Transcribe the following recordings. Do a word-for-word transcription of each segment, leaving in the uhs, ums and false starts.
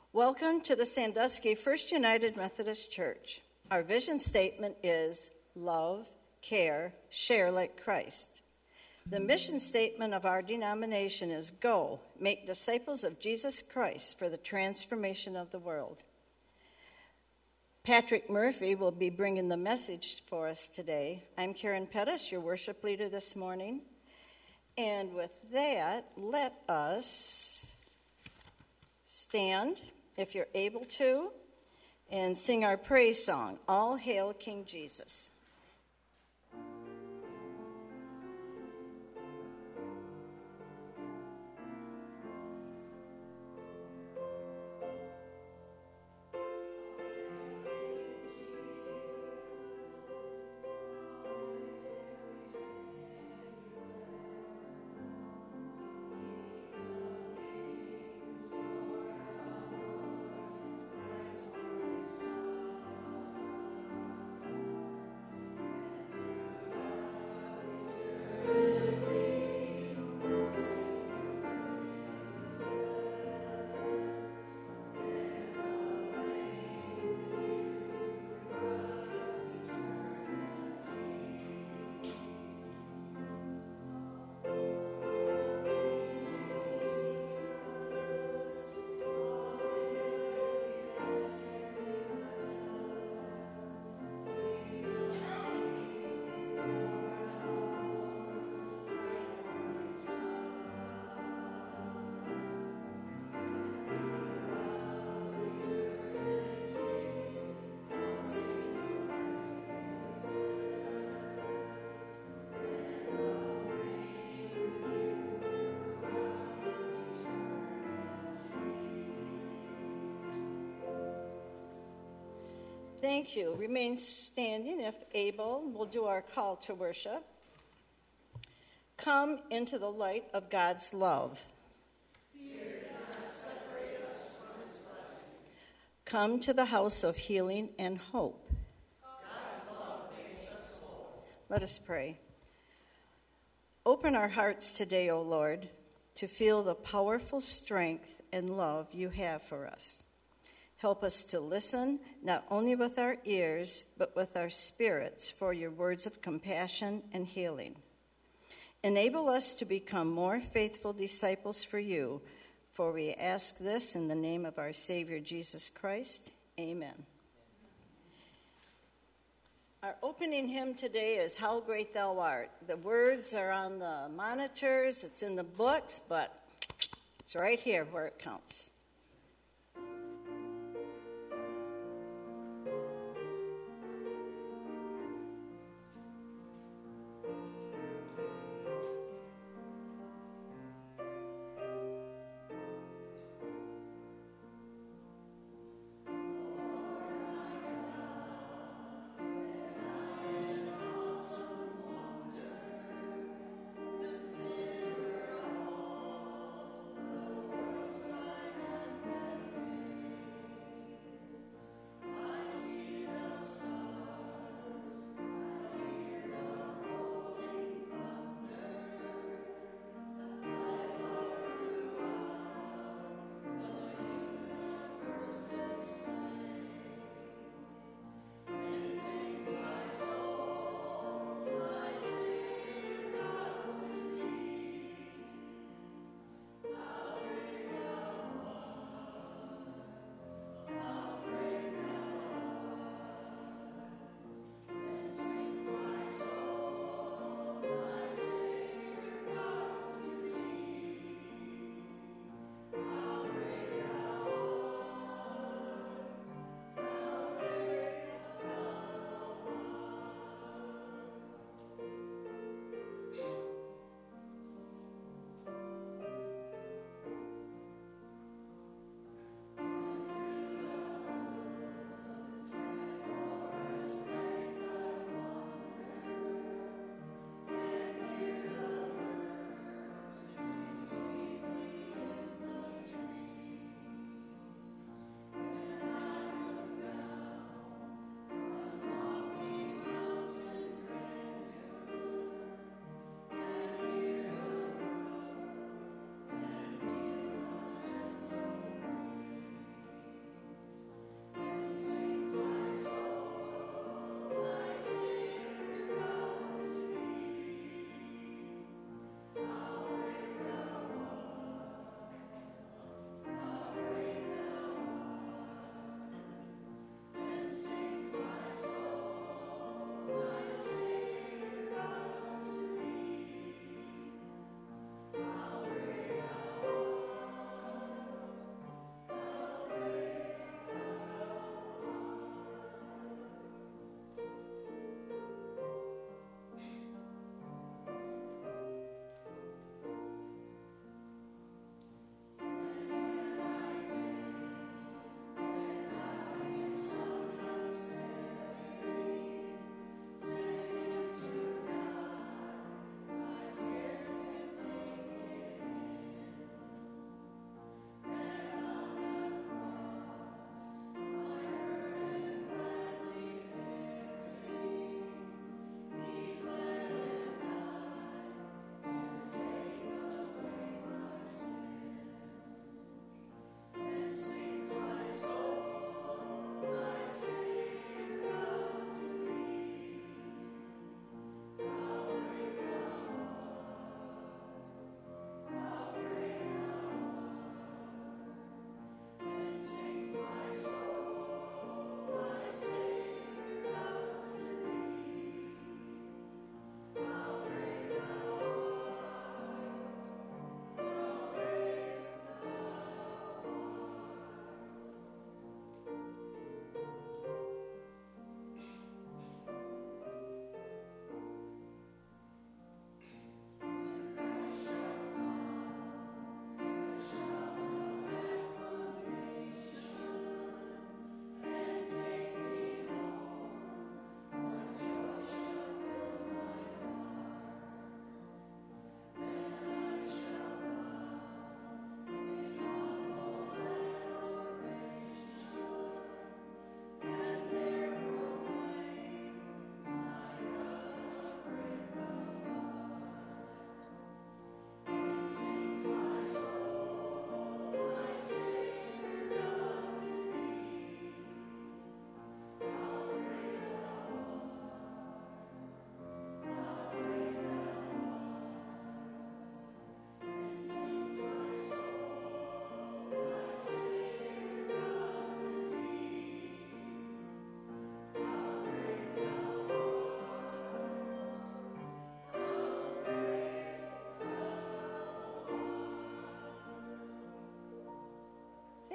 Welcome to the Sandusky First United Methodist Church. Our vision statement is love, care, share like Christ. The mission statement of our denomination is go, make disciples of Jesus Christ for the transformation of the world. Patrick Murphy will be bringing the message for us today. I'm Karen Pettis, your worship leader this morning. And with that, let us stand, if you're able to, and sing our praise song, All Hail King Jesus. Thank you. Remain standing if able. We'll do our call to worship. Come into the light of God's love. Fear cannot separate us from His blessing. Come to the house of healing and hope. God's love makes us whole. Let us pray. Open our hearts today, O Lord, to feel the powerful strength and love you have for us. Help us to listen, not only with our ears, but with our spirits for your words of compassion and healing. Enable us to become more faithful disciples for you, for we ask this in the name of our Savior, Jesus Christ. Amen. Our opening hymn today is How Great Thou Art. The words are on the monitors, it's in the books, but it's right here where it counts. Consider all the world's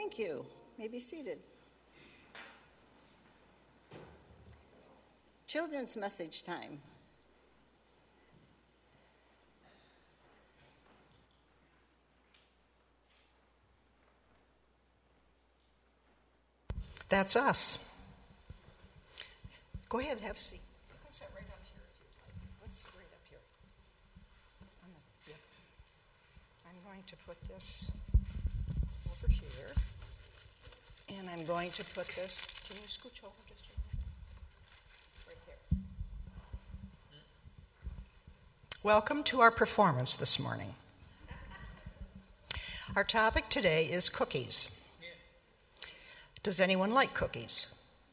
Thank you. You may be seated. Children's message time. That's us. Go ahead, have a seat. You can sit right up here if you'd like. Let's sit right up here. On the, yeah. I'm going to put this over here. And I'm going to put this, can you scooch over just a minute? Right there. Welcome to our performance this morning. Our topic today is cookies. Does anyone like cookies?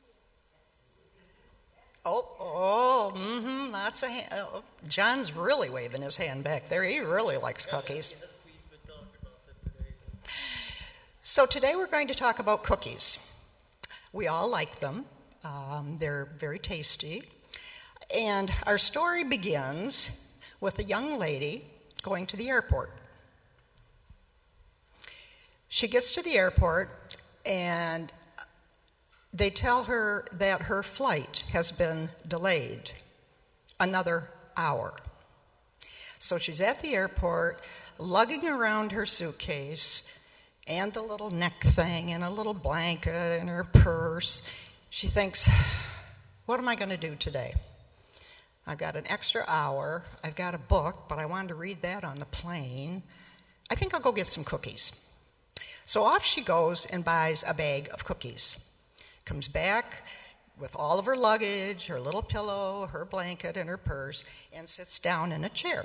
Oh, oh, mm-hmm, lots of hand. Oh, John's really waving his hand back there. He really likes cookies. So today we're going to talk about cookies. We all like them. Um, they're very tasty. And our story begins with a young lady going to the airport. She gets to the airport and they tell her that her flight has been delayed another hour. So she's at the airport, lugging around her suitcase and a little neck thing and a little blanket and her purse. She thinks, what am I going to do today? I've got an extra hour. I've got a book, but I wanted to read that on the plane. I think I'll go get some cookies. So off she goes and buys a bag of cookies. Comes back with all of her luggage, her little pillow, her blanket, and her purse, and sits down in a chair.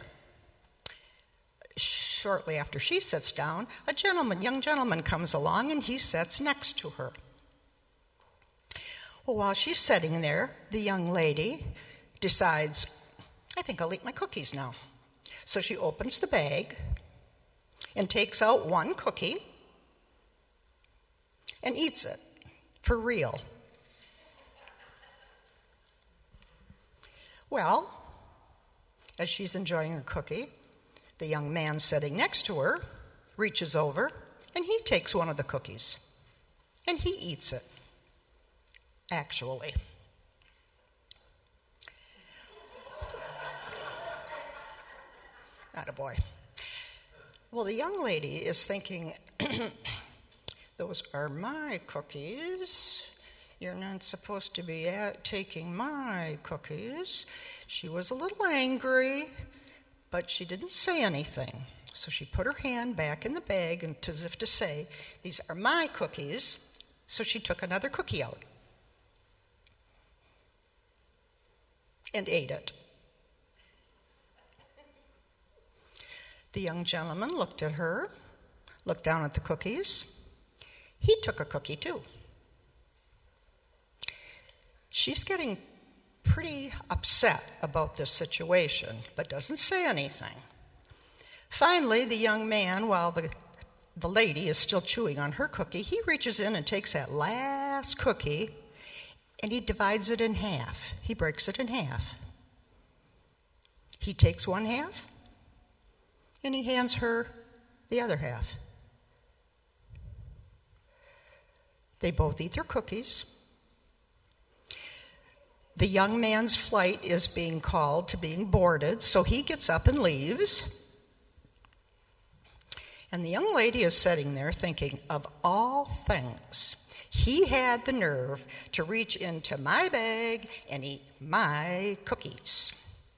Shortly after she sits down, a gentleman, young gentleman comes along, and he sits next to her. Well, while she's sitting there, the young lady decides, I think I'll eat my cookies now. So she opens the bag and takes out one cookie and eats it. For real. Well, as she's enjoying her cookie, the young man sitting next to her reaches over and he takes one of the cookies and he eats it, actually. Attaboy. Well, the young lady is thinking, those are my cookies. You're not supposed to be at taking my cookies. She was a little angry, but she didn't say anything. So she put her hand back in the bag and as if to say, these are my cookies. So she took another cookie out and ate it. The young gentleman looked at her, looked down at the cookies. He took a cookie, too. She's getting pretty upset about this situation, but doesn't say anything. Finally, the young man, while the, the lady is still chewing on her cookie, he reaches in and takes that last cookie, and he divides it in half. He breaks it in half. He takes one half, and he hands her the other half. They both eat their cookies. The young man's flight is being called to being boarded, so he gets up and leaves. And the young lady is sitting there thinking, of all things, he had the nerve to reach into my bag and eat my cookies.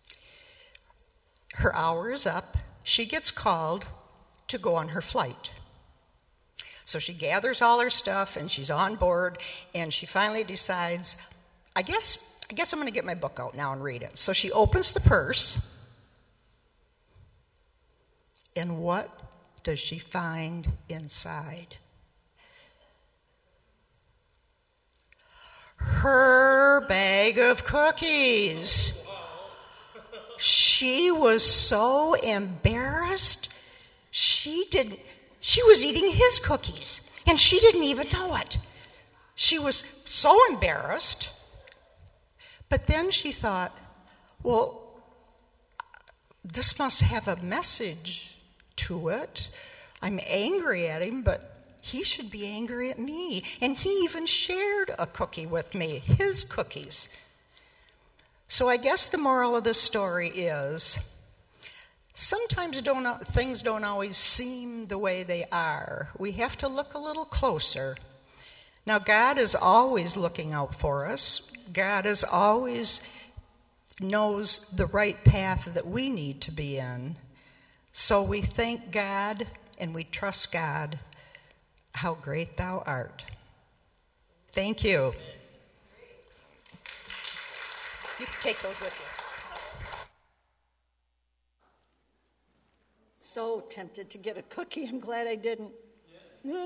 Her hour is up. She gets called to go on her flight. So she gathers all her stuff and she's on board and she finally decides, I guess, I guess I'm going to get my book out now and read it. So she opens the purse and what does she find inside? Her bag of cookies. She was so embarrassed. She didn't She was eating his cookies, and she didn't even know it. She was so embarrassed. But then she thought, well, this must have a message to it. I'm angry at him, but he should be angry at me. And he even shared a cookie with me, his cookies. So I guess the moral of this story is, sometimes don't, things don't always seem the way they are. We have to look a little closer. Now, God is always looking out for us. God is always knows the right path that we need to be in. So we thank God and we trust God. How great thou art. Thank you. You can take those with you. So tempted to get a cookie. I'm glad I didn't. Yeah.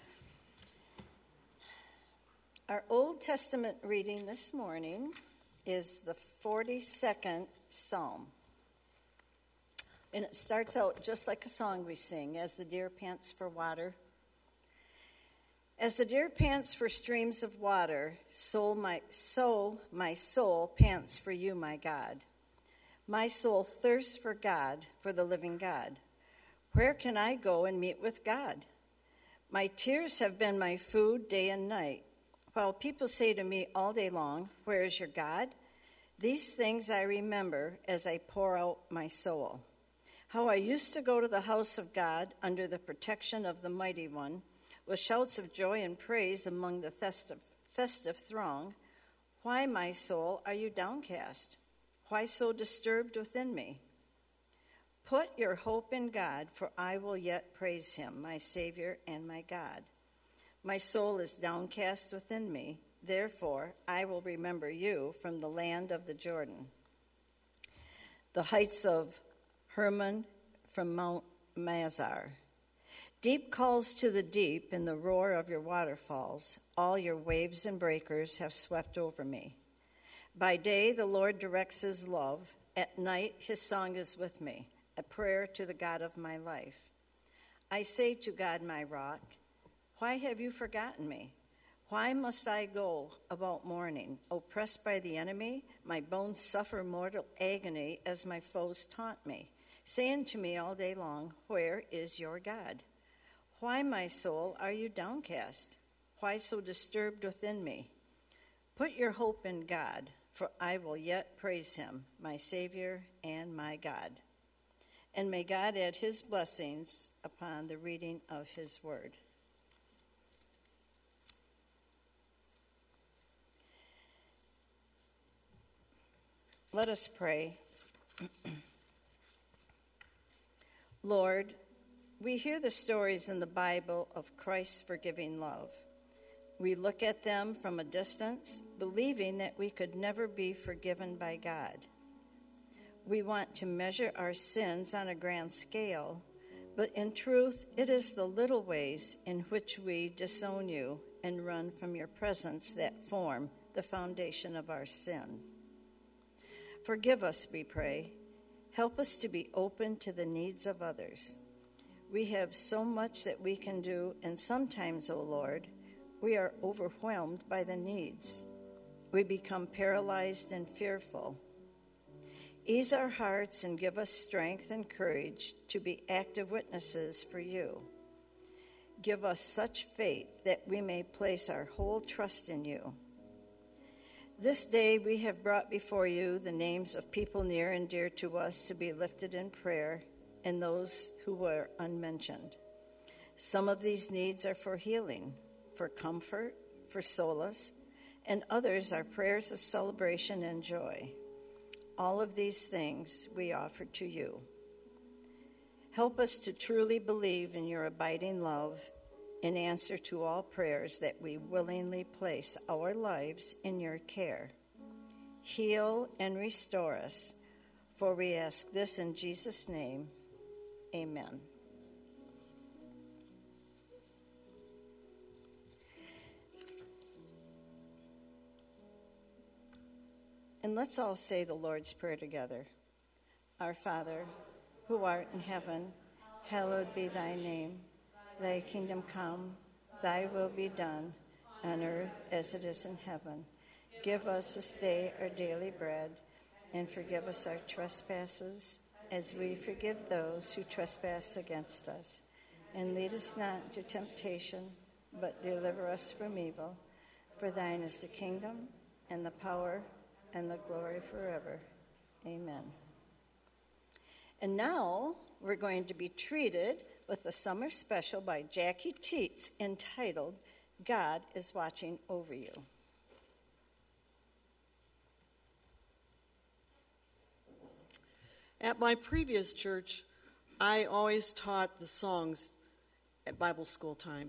Our Old Testament reading this morning is the forty-second Psalm. And it starts out just like a song we sing, as the deer pants for water. As the deer pants for streams of water, so my, so my soul pants for you, my God. My soul thirsts for God, for the living God. Where can I go and meet with God? My tears have been my food day and night, while people say to me all day long, where is your God? These things I remember as I pour out my soul. How I used to go to the house of God under the protection of the Mighty One, with shouts of joy and praise among the festive, festive throng. Why, my soul, are you downcast? Why so disturbed within me? Put your hope in God, for I will yet praise him, my Savior and my God. My soul is downcast within me, therefore I will remember you from the land of the Jordan, the heights of Hermon from Mount Mizar. Deep calls to the deep in the roar of your waterfalls. All your waves and breakers have swept over me. By day, the Lord directs his love. At night, his song is with me, a prayer to the God of my life. I say to God, my rock, why have you forgotten me? Why must I go about mourning, oppressed by the enemy? My bones suffer mortal agony as my foes taunt me, saying to me all day long, where is your God? Why, my soul, are you downcast? Why so disturbed within me? Put your hope in God, for I will yet praise him, my Savior and my God. And may God add his blessings upon the reading of his word. Let us pray. Lord, we hear the stories in the Bible of Christ's forgiving love. We look at them from a distance, believing that we could never be forgiven by God. We want to measure our sins on a grand scale, but in truth, it is the little ways in which we disown you and run from your presence that form the foundation of our sin. Forgive us, we pray. Help us to be open to the needs of others. We have so much that we can do, and sometimes, O Lord, we are overwhelmed by the needs. We become paralyzed and fearful. Ease our hearts and give us strength and courage to be active witnesses for you. Give us such faith that we may place our whole trust in you. This day we have brought before you the names of people near and dear to us to be lifted in prayer, and those who were unmentioned. Some of these needs are for healing, for comfort, for solace, and others are prayers of celebration and joy. All of these things we offer to you. Help us to truly believe in your abiding love in answer to all prayers, that we willingly place our lives in your care. Heal and restore us, for we ask this in Jesus' name. Amen. And let's all say the Lord's Prayer together. Our Father, who art in heaven, hallowed be thy name. Thy kingdom come, thy will be done, on earth as it is in heaven. Give us this day our daily bread, and forgive us our trespasses, as we forgive those who trespass against us. And lead us not into temptation, but deliver us from evil. For thine is the kingdom, and the power, and the glory forever. Amen. And now we're going to be treated with a summer special by Jackie Teets entitled, God is Watching Over You. At my previous church, I always taught the songs at Bible school time.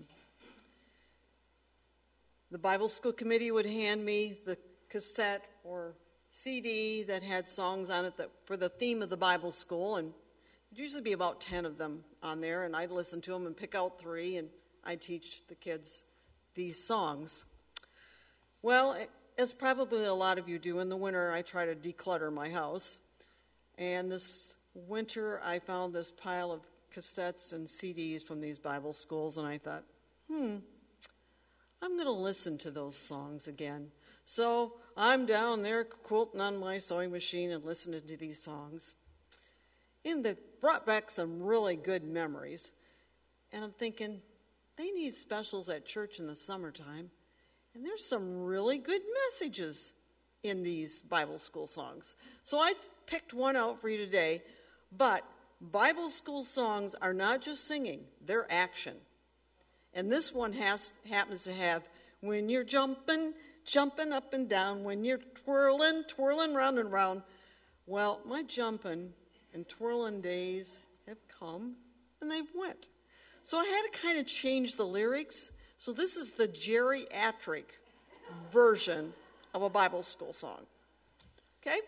The Bible school committee would hand me the cassette or C D that had songs on it that, for the theme of the Bible school, and there'd usually be about ten of them on there, and I'd listen to them and pick out three, and I'd teach the kids these songs. Well, as probably a lot of you do, in the winter I try to declutter my house, and this winter I found this pile of cassettes and C Ds from these Bible schools, and I thought, hmm, I'm going to listen to those songs again. So I'm down there quilting on my sewing machine and listening to these songs. And it brought back some really good memories. And I'm thinking, they need specials at church in the summertime. And there's some really good messages in these Bible school songs. So I picked one out for you today. But Bible school songs are not just singing, they're action. And this one has happens to have, when you're jumping, jumping up and down, when you're twirling, twirling round and round. Well, my jumping and twirling days have come, and they've went. So I had to kind of change the lyrics. So this is the geriatric version of a Bible school song. Okay?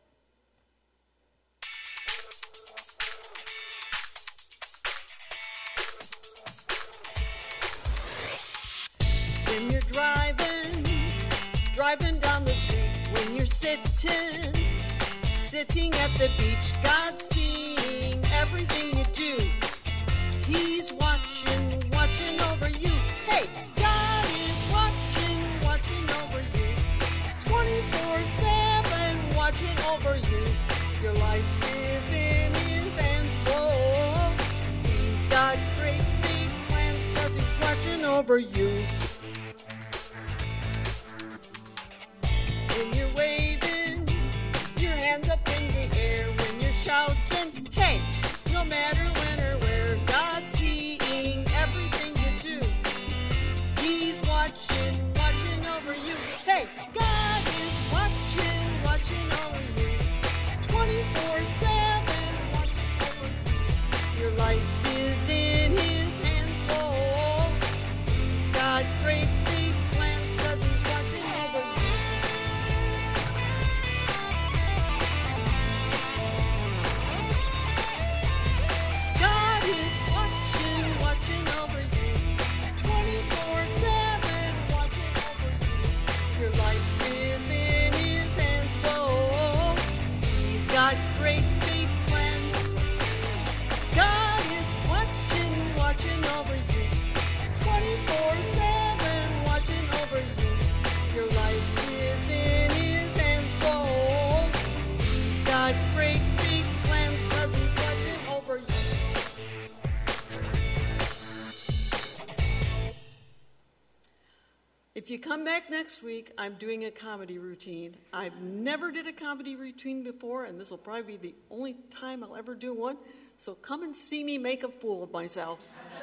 When you're driving, driving down the street, when you're sitting, sitting at the beach, God's seeing everything you do. He's watching, watching over you. Hey, God is watching, watching over you. twenty-four seven, watching over you. Your life is in His hands, whoa. He's got great big plans, 'cause He's watching over you. When you're waving your hands up in the air, when you're shouting, hey, no matter when or where, God's seeing everything you do. He's watching, watching over you. Hey, God is watching, watching over you. twenty-four seven, watching over you. Your life is in His hands, whoa. He's got great big plans, 'cause He's watching over you. God is watching, watching over you. twenty-four seven, watching over you. Your life is in His hands, whoa. He's got great big plans. God is watching, watching over you. twenty-four seven, watching over you. Your life is in His hands, whoa. He's got great big plans, 'cause He's watching over you. If you come back next week, I'm doing a comedy routine. I've never did a comedy routine before, and this will probably be the only time I'll ever do one. So come and see me make a fool of myself.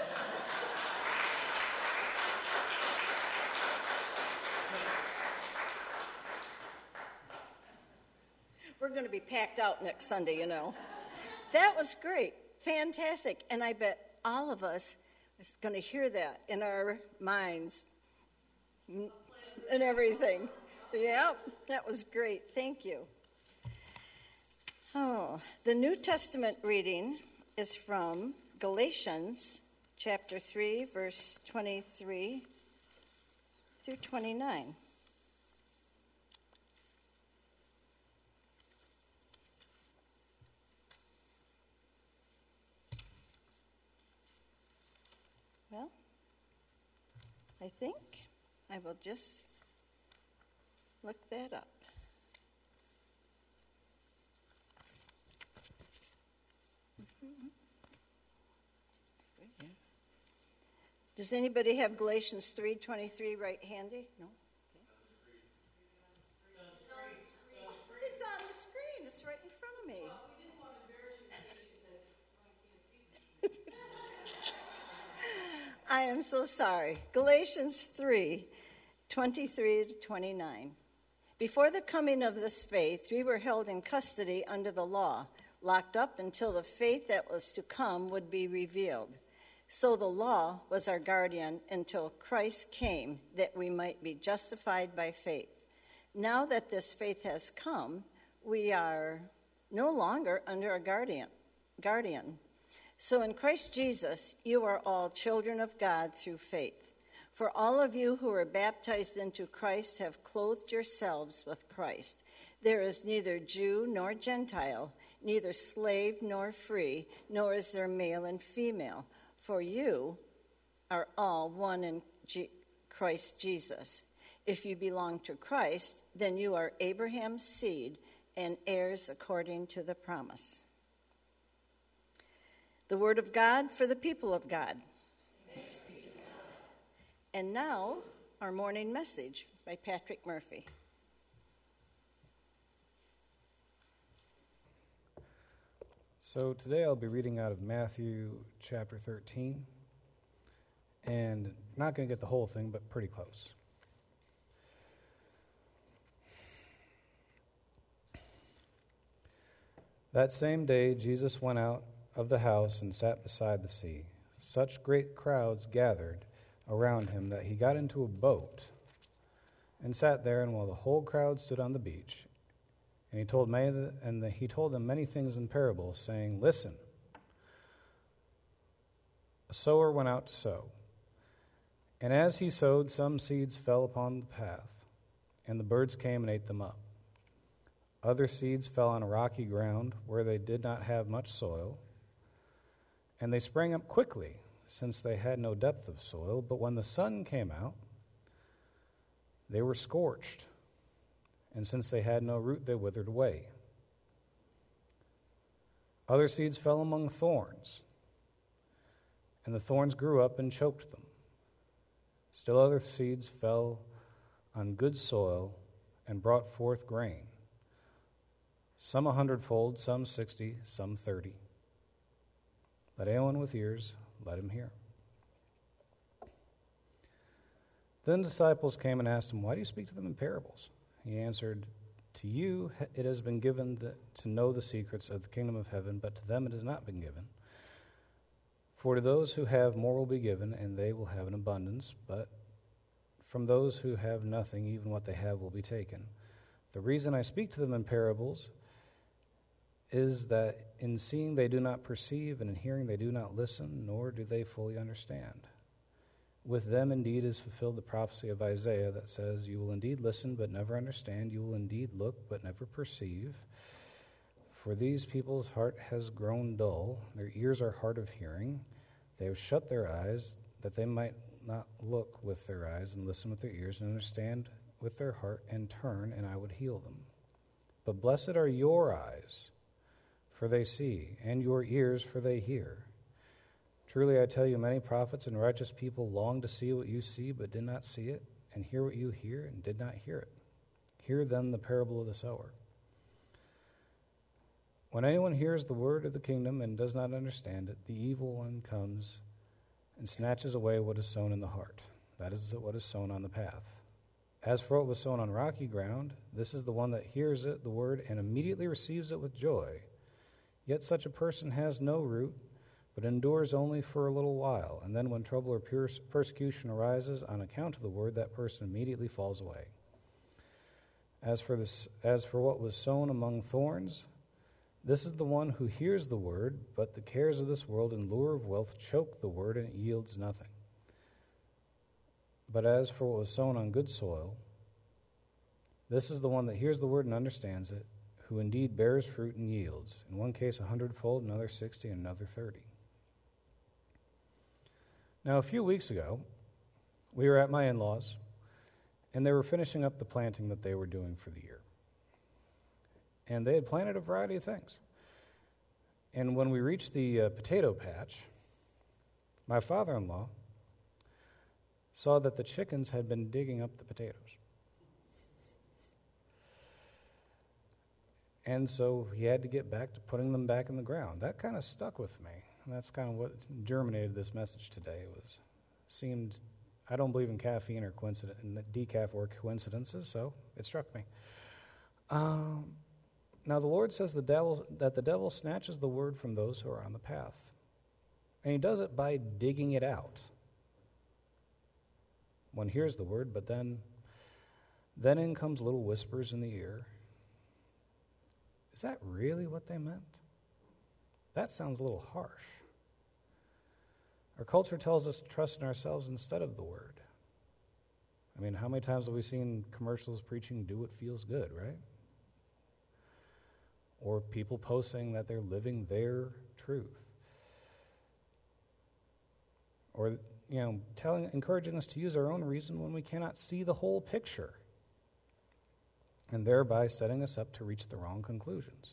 We're going to be packed out next Sunday, you know. That was great. Fantastic. And I bet all of us are going to hear that in our minds and everything. Yep, that was great. Thank you. Oh, the New Testament reading is from Galatians chapter three, verse twenty-three through twenty-nine. Well, I think I will just look that up. Mm-hmm. Does anybody have Galatians three twenty-three right handy? No? Okay. It's on the screen. It's right in front of me. I am so sorry. Galatians three twenty-three to twenty-nine. Before the coming of this faith, we were held in custody under the law, locked up until the faith that was to come would be revealed. So the law was our guardian until Christ came, that we might be justified by faith. Now that this faith has come, we are no longer under a guardian. guardian. So in Christ Jesus, you are all children of God through faith. For all of you who are baptized into Christ have clothed yourselves with Christ. There is neither Jew nor Gentile, neither slave nor free, nor is there male and female. For you are all one in G- Christ Jesus. If you belong to Christ, then you are Abraham's seed and heirs according to the promise. The word of God for the people of God. Thanks be to God. And now, our morning message by Patrick Murphy. So today I'll be reading out of Matthew chapter thirteen, and not going to get the whole thing, but pretty close. That same day Jesus went out of the house and sat beside the sea. Such great crowds gathered around him that he got into a boat and sat there, and while the whole crowd stood on the beach, And he told many, the, and the, he told them many things in parables, saying, "Listen, a sower went out to sow. And as he sowed, some seeds fell upon the path, and the birds came and ate them up. Other seeds fell on rocky ground, where they did not have much soil, and they sprang up quickly, since they had no depth of soil. But when the sun came out, they were scorched, and since they had no root, they withered away. Other seeds fell among thorns, and the thorns grew up and choked them. Still other seeds fell on good soil and brought forth grain, some a hundredfold, some sixty, some thirty. Let anyone with ears, let him hear." Then the disciples came and asked him, "Why do you speak to them in parables?" He answered, "To you it has been given the, to know the secrets of the kingdom of heaven, but to them it has not been given. For to those who have more will be given, and they will have an abundance, but from those who have nothing, even what they have will be taken. The reason I speak to them in parables is that in seeing they do not perceive, and in hearing they do not listen, nor do they fully understand. With them indeed is fulfilled the prophecy of Isaiah that says, 'You will indeed listen, but never understand. You will indeed look, but never perceive. For these people's heart has grown dull. Their ears are hard of hearing. They have shut their eyes, that they might not look with their eyes and listen with their ears and understand with their heart and turn, and I would heal them. But blessed are your eyes, for they see, and your ears, for they hear. Truly I tell you, many prophets and righteous people longed to see what you see, but did not see it, and hear what you hear, and did not hear it. Hear then the parable of the sower. When anyone hears the word of the kingdom and does not understand it, the evil one comes and snatches away what is sown in the heart. That is what is sown on the path. As for what was sown on rocky ground, this is the one that hears it, the word, and immediately receives it with joy. Yet such a person has no root, but endures only for a little while, and then when trouble or persecution arises on account of the word, that person immediately falls away. As for this, as for what was sown among thorns, this is the one who hears the word, but the cares of this world and lure of wealth choke the word, and it yields nothing. But as for what was sown on good soil, this is the one that hears the word and understands it, who indeed bears fruit and yields, in one case a hundredfold, another sixty, and another thirty. Now, a few weeks ago, we were at my in-laws, and they were finishing up the planting that they were doing for the year. And they had planted a variety of things. And when we reached the uh, potato patch, my father-in-law saw that the chickens had been digging up the potatoes. And so he had to get back to putting them back in the ground. That kind of stuck with me. And that's kind of what germinated this message today. It was seemed, I don't believe in caffeine or coincidence, in decaf or coincidences, so it struck me. Um, now the Lord says the devil, that the devil snatches the word from those who are on the path. And he does it by digging it out. One hears the word, but then, then in comes little whispers in the ear. Is that really what they meant? That sounds a little harsh. Our culture tells us to trust in ourselves instead of the word. I mean, how many times have we seen commercials preaching, do what feels good, right? Or people posting that they're living their truth. Or, you know, telling, encouraging us to use our own reason when we cannot see the whole picture, and thereby setting us up to reach the wrong conclusions.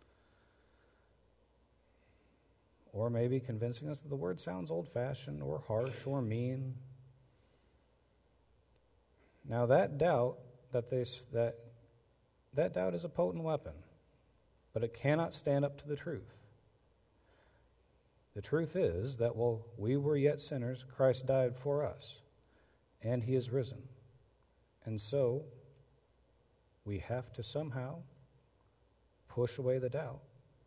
Or maybe convincing us that the word sounds old-fashioned or harsh or mean. Now that doubt, that they that that doubt is a potent weapon, but it cannot stand up to the truth. The truth is that while we were yet sinners, Christ died for us, and he is risen. And so, we have to somehow push away the doubt,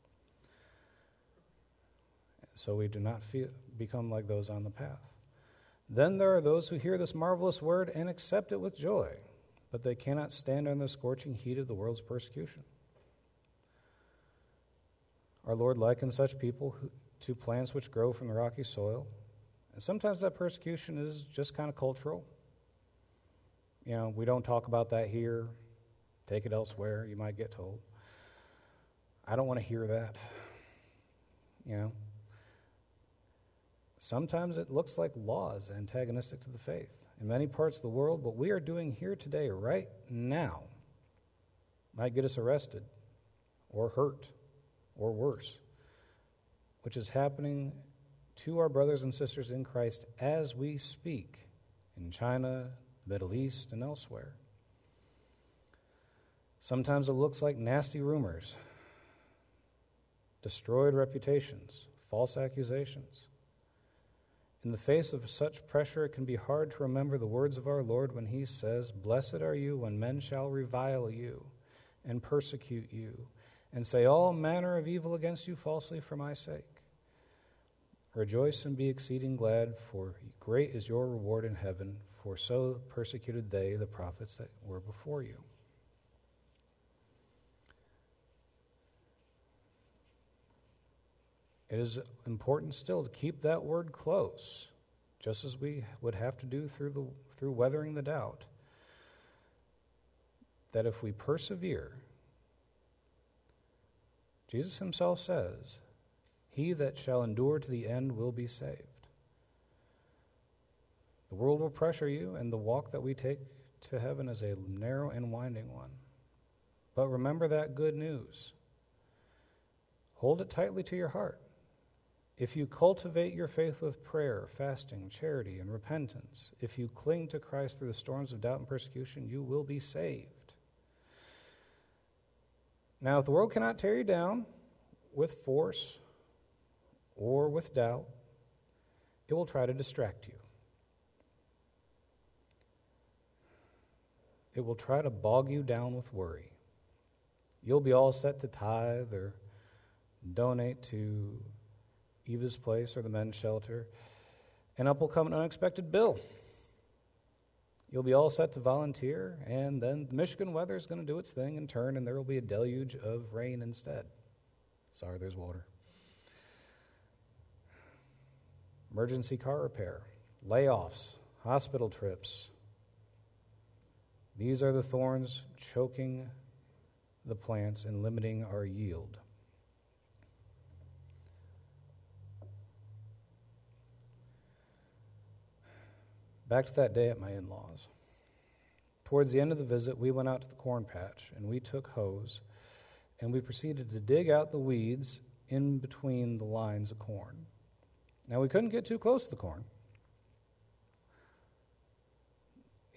so we do not feel, become like those on the path. Then there are those who hear this marvelous word and accept it with joy, but they cannot stand under the scorching heat of the world's persecution. Our Lord likens such people who, to plants which grow from the rocky soil, and sometimes that persecution is just kind of cultural. You know, we don't talk about that here. Take it elsewhere, you might get told. I don't want to hear that. You know? Sometimes it looks like laws antagonistic to the faith in many parts of the world. What we are doing here today, right now, might get us arrested or hurt or worse, which is happening to our brothers and sisters in Christ as we speak in China, the Middle East, and elsewhere. Sometimes it looks like nasty rumors, destroyed reputations, false accusations. In the face of such pressure, it can be hard to remember the words of our Lord when he says, "Blessed are you when men shall revile you and persecute you and say all manner of evil against you falsely for my sake. Rejoice and be exceeding glad, for great is your reward in heaven, for so persecuted they, the prophets that were before you." It is important still to keep that word close, just as we would have to do through the through weathering the doubt. That if we persevere, Jesus himself says, "He that shall endure to the end will be saved." The world will pressure you, and the walk that we take to heaven is a narrow and winding one. But remember that good news. Hold it tightly to your heart. If you cultivate your faith with prayer, fasting, charity, and repentance, if you cling to Christ through the storms of doubt and persecution, you will be saved. Now, if the world cannot tear you down with force or with doubt, it will try to distract you. It will try to bog you down with worry. You'll be all set to tithe or donate to Eva's Place or the men's shelter, and up will come an unexpected bill. You'll be all set to volunteer, and then the Michigan weather is going to do its thing and turn, and there will be a deluge of rain instead. Sorry, there's water. Emergency car repair, layoffs, hospital trips. These are the thorns choking the plants and limiting our yield. Back to that day at my in-laws. Towards the end of the visit, we went out to the corn patch, and we took hoes, and we proceeded to dig out the weeds in between the lines of corn. Now, we couldn't get too close to the corn,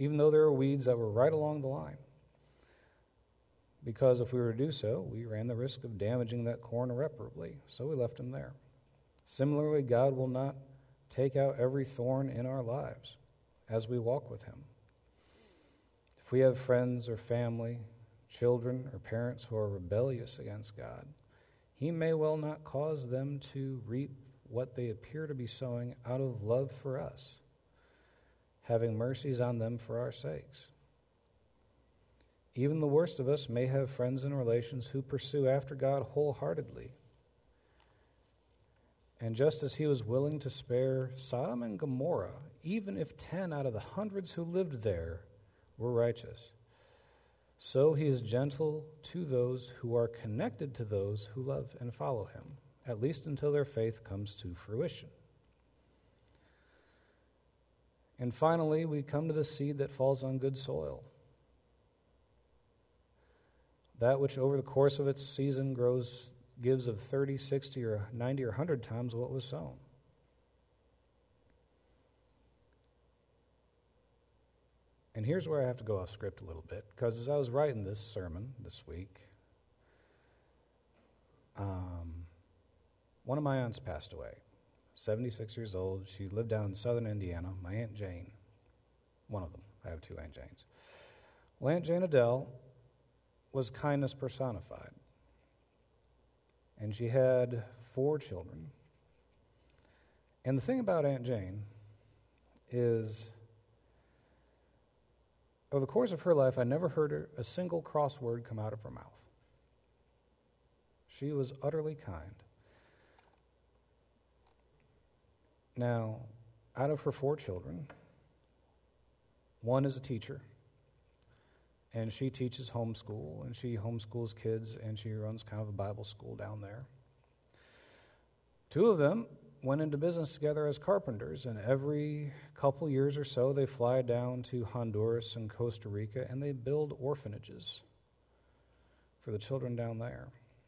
even though there were weeds that were right along the line. Because if we were to do so, we ran the risk of damaging that corn irreparably, so we left him there. Similarly, God will not take out every thorn in our lives as we walk with him. If we have friends or family, children or parents who are rebellious against God, he may well not cause them to reap what they appear to be sowing out of love for us, having mercies on them for our sakes. Even the worst of us may have friends and relations who pursue after God wholeheartedly. And just as he was willing to spare Sodom and Gomorrah, even if ten out of the hundreds who lived there were righteous, so he is gentle to those who are connected to those who love and follow him, at least until their faith comes to fruition. And finally, we come to the seed that falls on good soil. That which over the course of its season grows, gives of thirty, sixty, or ninety, or one hundred times what was sown. And here's where I have to go off script a little bit, because as I was writing this sermon this week, um, one of my aunts passed away, seventy-six years old. She lived down in southern Indiana, my Aunt Jane, one of them. I have two Aunt Janes. Well, Aunt Jane Adele was kindness personified. And she had four children. And the thing about Aunt Jane is, over the course of her life, I never heard her, a single cross word come out of her mouth. She was utterly kind. Now, out of her four children, one is a teacher, and she teaches homeschool, and she homeschools kids, and she runs kind of a Bible school down there. Two of them went into business together as carpenters, and every couple years or so they fly down to Honduras and Costa Rica, and they build orphanages for the children down there.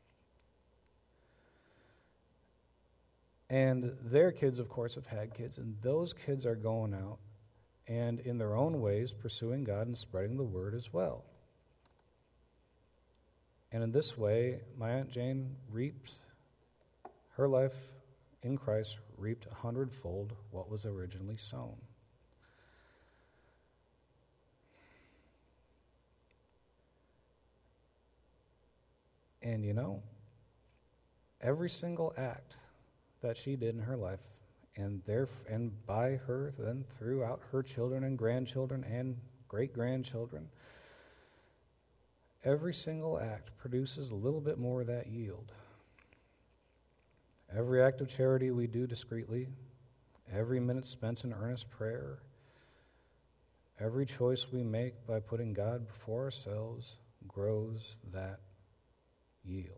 And their kids, of course, have had kids, and those kids are going out and in their own ways pursuing God and spreading the word as well. And in this way, my Aunt Jane reaped, her life in Christ reaped a hundredfold what was originally sown. And you know, every single act that she did in her life, and there, and by her, then throughout her children and grandchildren and great-grandchildren, every single act produces a little bit more of that yield. Every act of charity we do discreetly, every minute spent in earnest prayer, every choice we make by putting God before ourselves grows that yield.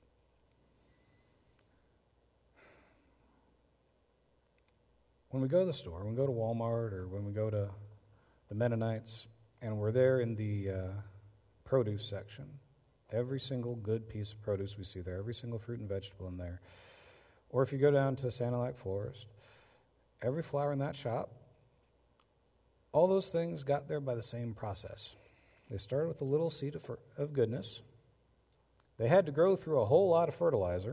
When we go to the store, when we go to Walmart, or when we go to the Mennonites, and we're there in the uh, produce section, every single good piece of produce we see there, every single fruit and vegetable in there, or if you go down to Sanilac Florist, every flower in that shop, all those things got there by the same process. They started with a little seed of, of goodness. They had to grow through a whole lot of fertilizer.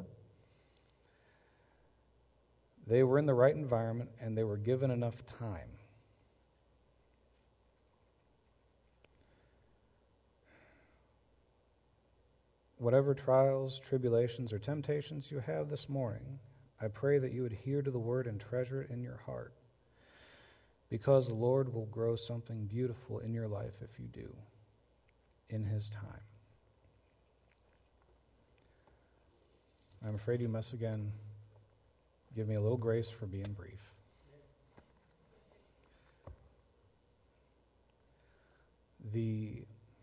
They were in the right environment, and they were given enough time. Whatever trials, tribulations, or temptations you have this morning, I pray that you adhere to the word and treasure it in your heart, because the Lord will grow something beautiful in your life if you do, in his time. I'm afraid you must again give me a little grace for being brief. The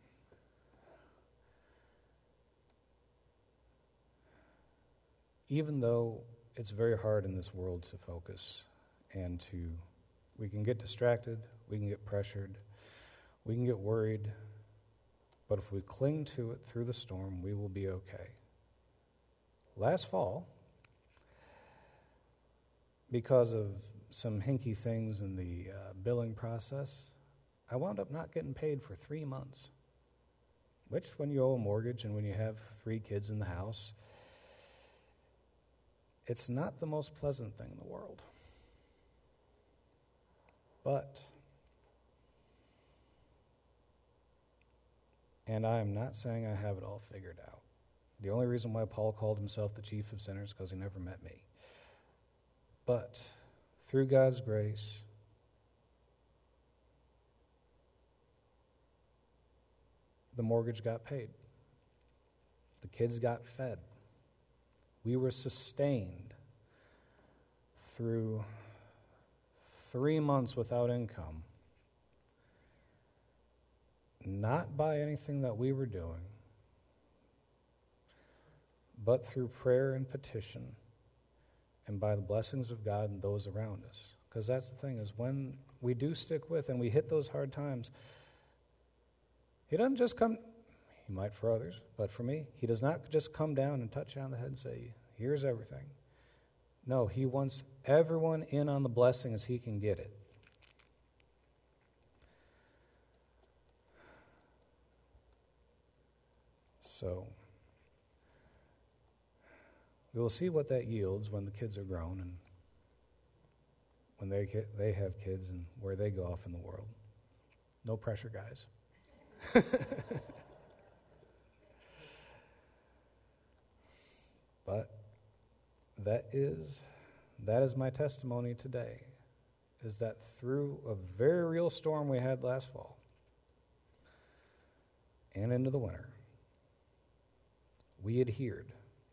even though it's very hard in this world to focus and to, we can get distracted, we can get pressured, we can get worried, but if we cling to it through the storm, we will be okay. Last fall, because of some hinky things in the uh, billing process, I wound up not getting paid for three months, which when you owe a mortgage and when you have three kids in the house, it's not the most pleasant thing in the world. But, and I am not saying I have it all figured out. The only reason why Paul called himself the chief of sinners is because he never met me. But through God's grace, the mortgage got paid. The kids got fed. We were sustained through three months without income, not by anything that we were doing, but through prayer and petition and by the blessings of God and those around us. Because that's the thing, is when we do stick with and we hit those hard times, he doesn't just come, he might for others, but for me, he does not just come down and touch you on the head and say, here's everything. No, he wants everyone in on the blessing as he can get it. So, we will see what that yields when the kids are grown and when they get, they have kids and where they go off in the world. No pressure, guys. But that is that is my testimony today, is that through a very real storm we had last fall and into the winter, we adhered.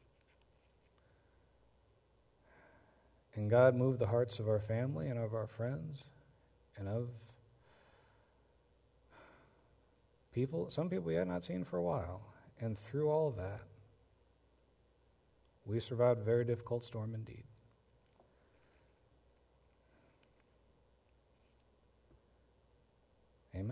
And God moved the hearts of our family and of our friends and of people, some people we had not seen for a while. And through all that, we survived a very difficult storm indeed. Amen.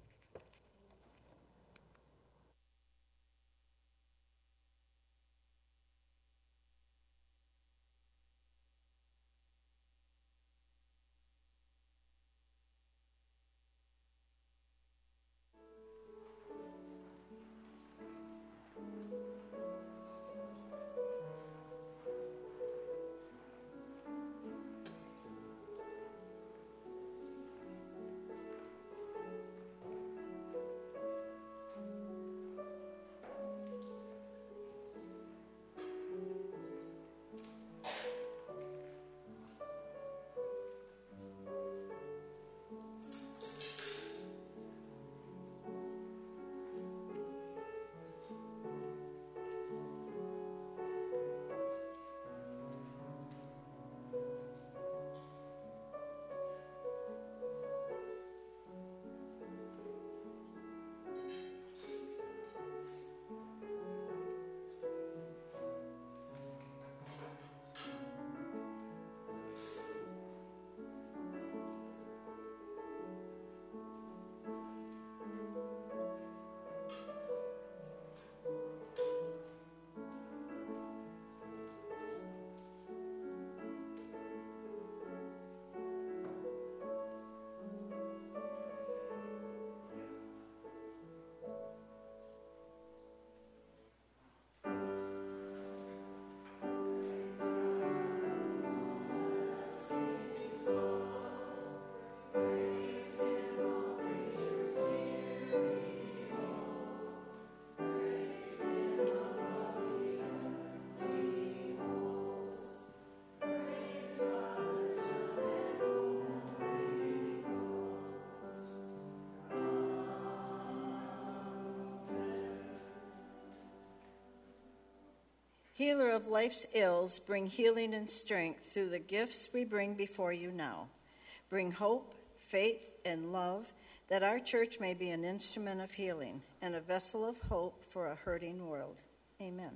Healer of life's ills, bring healing and strength through the gifts we bring before you now. Bring hope, faith, and love, that our church may be an instrument of healing and a vessel of hope for a hurting world. Amen.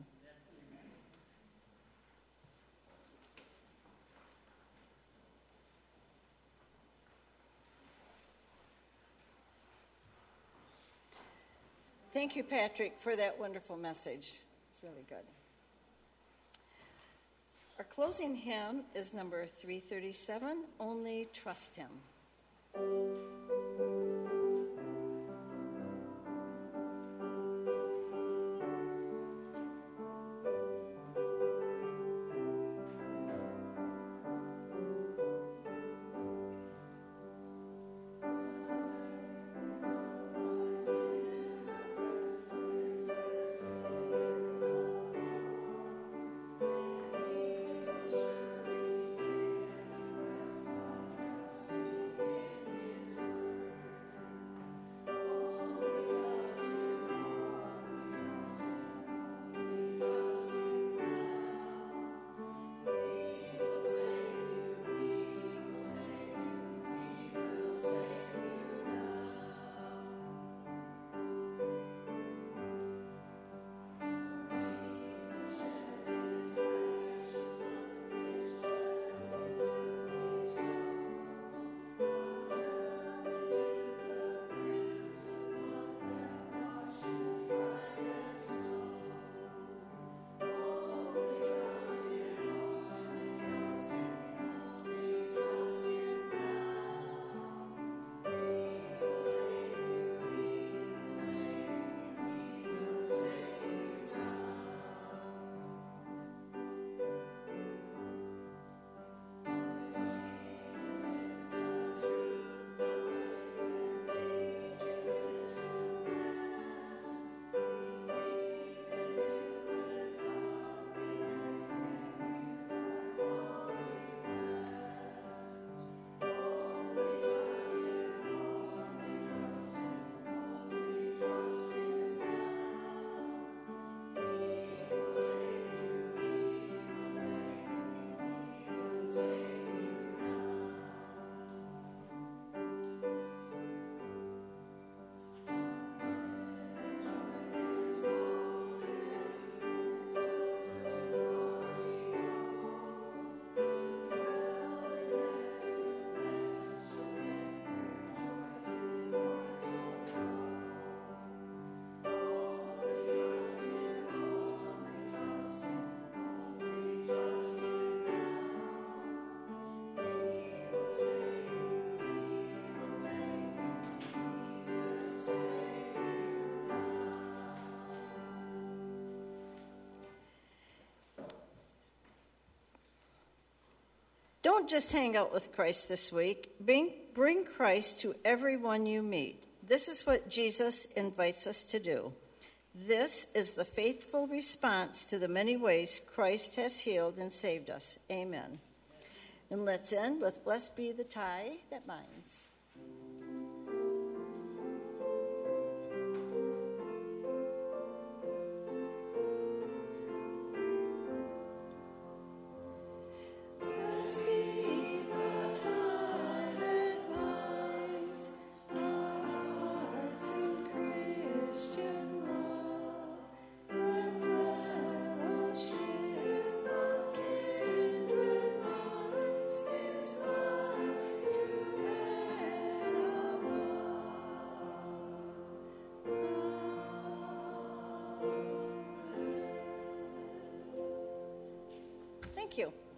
Thank you, Patrick, for that wonderful message. It's really good. Our closing hymn is number three thirty-seven, Only Trust Him. Don't just hang out with Christ this week. Bring, bring Christ to everyone you meet. This is what Jesus invites us to do. This is the faithful response to the many ways Christ has healed and saved us. Amen. And let's end with Blessed Be the Tie That Binds. Blessed be the tie that binds our hearts in Christian love, the fellowship of kindred minds is like to bed above. Thank you.